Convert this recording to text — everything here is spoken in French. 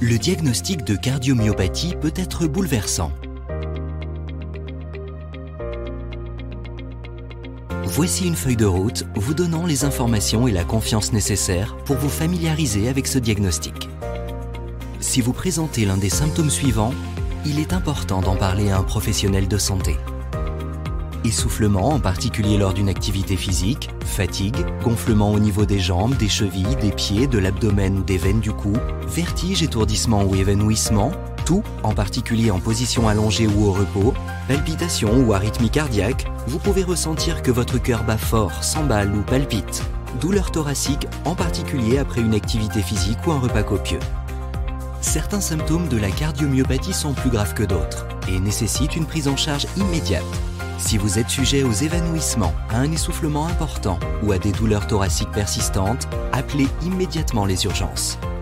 Le diagnostic de cardiomyopathie peut être bouleversant. Voici une feuille de route vous donnant les informations et la confiance nécessaires pour vous familiariser avec ce diagnostic. Si vous présentez l'un des symptômes suivants, il est important d'en parler à un professionnel de santé. Essoufflement, en particulier lors d'une activité physique, fatigue, gonflement au niveau des jambes, des chevilles, des pieds, de l'abdomen ou des veines du cou, vertige, étourdissement ou évanouissement, tout, en particulier en position allongée ou au repos, palpitations ou arythmie cardiaque, vous pouvez ressentir que votre cœur bat fort, s'emballe ou palpite. Douleur thoracique, en particulier après une activité physique ou un repas copieux. Certains symptômes de la cardiomyopathie sont plus graves que d'autres et nécessitent une prise en charge immédiate. Si vous êtes sujet aux évanouissements, à un essoufflement important ou à des douleurs thoraciques persistantes, appelez immédiatement les urgences.